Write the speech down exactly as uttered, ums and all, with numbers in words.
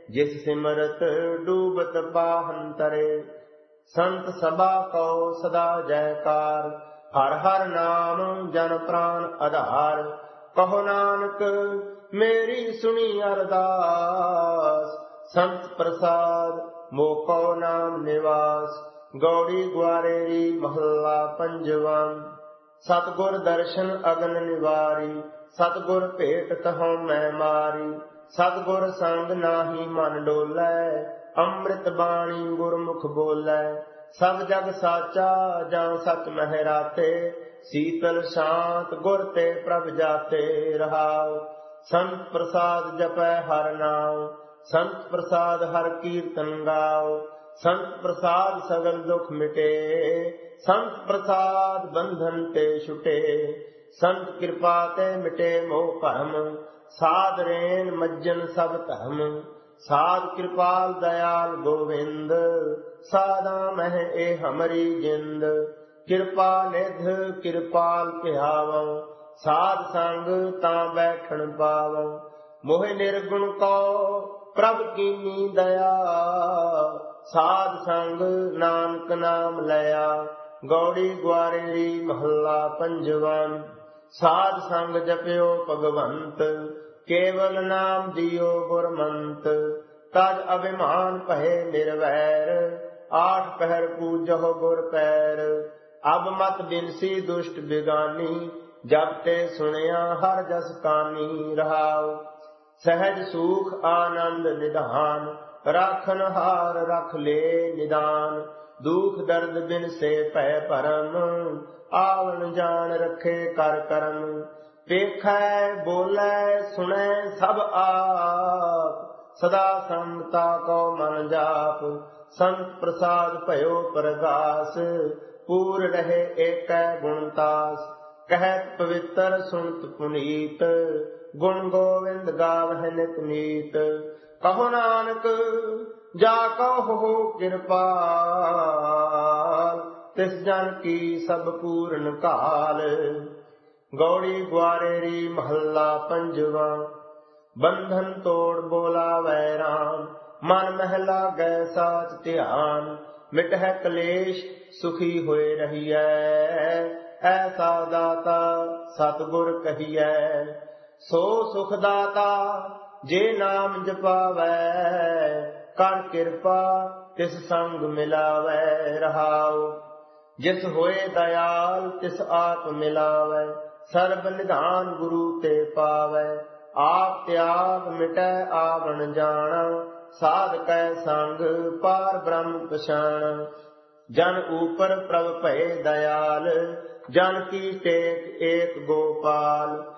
जिस सिमरत डूबत पाहन तरे। संत सभा कहो सदा जयकार, हर हर नाम जन प्राण आधार। कहो नानक मेरी सुनी अरदास, संत प्रसाद मोको नाम निवास। गौड़ी ग्वारेरी महला पंजवा। सतगुर दर्शन अगन निवारी, सतगुर भेट तहों मैं मारी। सतगुर संग नाहि मन डोलै, अमृत बाणी गुरमुख बोलै। सब जग साचा जान सच महराते, शीतल शांत गुर ते प्रभ जाते रहाओ। संत प्रसाद जपै हर नाम, संत प्रसाद हर कीर्तन गाओ। संत प्रसाद सगल दुख मिटे, संत प्रसाद बंधन ते छुटे। संत कृपा ते मिटे मोह भरम, साध रेन मज्जन सब धर्म। साध कृपाल दयाल गोविंद, साधा मह ए हमरी जिंद। कृपा निध कृपाल ध्यावो, साध संग तां बैठन पावो। मोहि निर्गुण को प्रभ कीनी दया, साध संग नानक नाम लया। गौड़ी ग्वारेरी महला पंजवा। साध संग जप्यो भगवंत, केवल नाम दियो गुरमंत। तज अभिमान भये निर्वैर, आठ पहर पूजो गुर पैर। अब मत बिनसी दुष्ट बिगानी, जब ते सुनिया हर जस कानी रहाओ। सहज सुख आनंद निधान, राखन हार रख ले निदान। दुख दर्द बिन से पै परम, आवन जान रखे कर करम। देखै बोलै सुनै सब आप, सदा समता को मन जाप। संत प्रसाद भयो प्रगास, पूर रहे एकै गुणतास। कहत पवित्र सुनत पुनीत, गुण गोविंद गावह नित नीत। कहो नानक जा कहो कृपाल, तिस जन की सब पूर्ण काल। गौड़ी ग्वारेरी महला पंजवा। बंधन तोड़ बोलावै राम, मन महला गै साच ध्यान। मिटह कलेश सुखी होए रहियै, ऐसा दाता सतगुर कहियै। सो सुख दाता जे नाम जपावै, कर कृपा तिस संग मिलावै रहाओ। जिस होए दयाल तिस आप मिलावै, सर्ब निधान गुरु ते पावै। आप त्याग मिटै आवण जाना, साध कै संग पार ब्रह्म पछाना। जन ऊपर प्रभ भये दयाल, जन की टेक एक गोपाल।